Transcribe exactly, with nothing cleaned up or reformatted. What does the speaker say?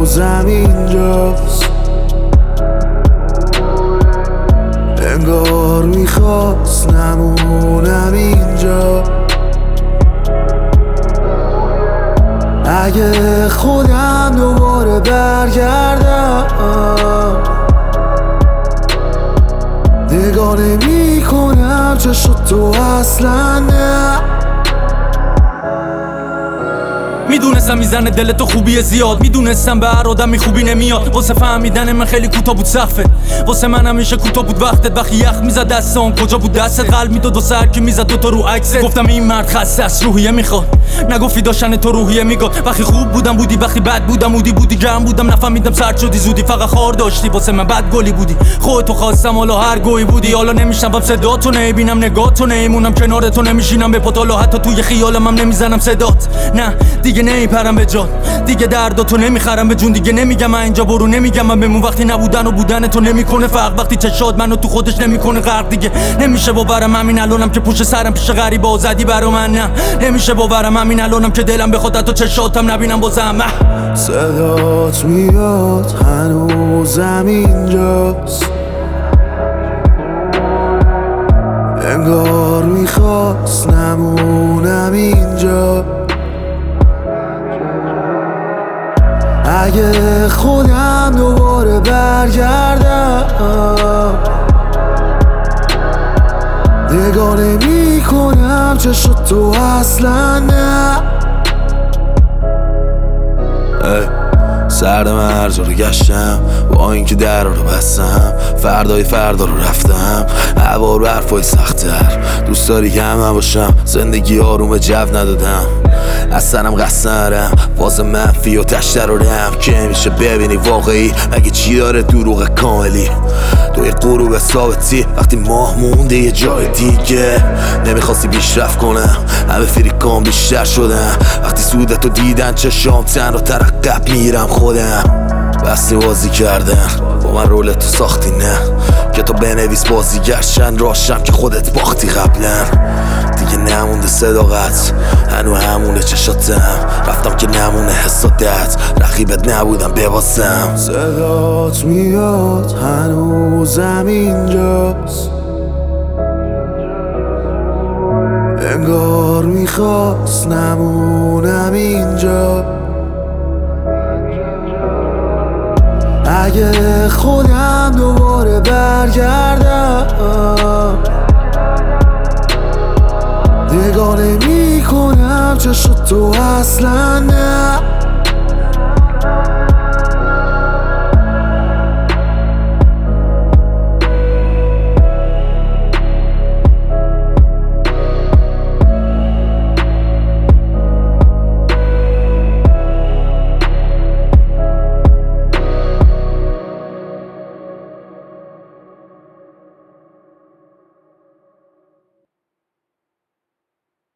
هنوزم اینجاست، انگار میخواست نمونم اینجا. اگه خودم دوباره برگردم نگاه نمی کنم چشم تو اصلا نه. میدونستم میزنه دل تو خوبی زیاد، میدونستم به هر آدمی خوبی نمیاد. واسه فهمیدن من خیلی کوتاه بود صفت، واسه من همیشه کوتاه بود وقتت. وقتی یخ میزد دستام کجا بود دستت؟ قلب میداد و سر که میزد دوتا رو عکست. گفتم این مرد خسته است روحیه میخواد، نگفتی داشتن تو روحیه میگاد. وقتی خوب بودم بودی، وقتی بد بودم بودی بودی گرم بودم نفهمیدم سرد شدی زودی. فقط خار داشتی واسه من بد گلی بودی، خودتو خواستم حالا هر گویی بودی. حالا نمیشنوم صداتو، نمیبینم نگاهتو، نمیمونم کنارتو، نمیشینم به پاتالو، حتی توی خیالم هم نمیزنم صدات. نه دیگه نمیپرم به جان، دیگه درداتو نمیخرم به جون. دیگه نمیگم من اینجا برو، نمیگم من بمون. وقتی نبودن و بودن تو نمیکنه فرق، وقتی چشات منو تو خودش نمیکنه غرق. دیگه نمیشه باورم همین الانم که پشت سرم پیش غریبا زدی برا من. نه نمیشه باورم همین الانم که دلم بخواد تو چشاتم نبینم بازم. صدات میاد هنوزم اینجاست، انگار میخواست نمونم اینجا. اگه خودم دوباره برگردم نگاه نمی کنم چشم تو اصلا نه. سرد من هر جا رو گشتم با اینکه در رو بستم، فردای فردا رو رفتم هوا رو حرفای سخت‌تر. دوست داری که هم باشم، زندگی آروم جو ندادم، اصلا هم قصد ندارم واسه منفی و تشتر رو رم که میشه ببینی واقعی مگه چی داره دروغ کاملی. توی غروب ثابتی وقتی ماه مونده یه جای دیگه، نمیخواستی پیشرفت کنم همه فریکان بیشتر شدم. وقتی سودتو دیدن چشام تن رو ترقب میرم خودم. بستی بازی کردن با من رولتو ساختی، نه که تو بنویس بازیگر چند راشم که خودت باختی قبلا. دیگه نمونده صداقت هنو همونه چشاتم، رفتم که نمونه حسادت رقیبت نبودم بباسم. صدات میاد هنوزم اینجاست، انگار میخواست نمونم اینجا. اگه خودم دوباره برگردم نگاه نمی کنم چشم تو اصلا نه.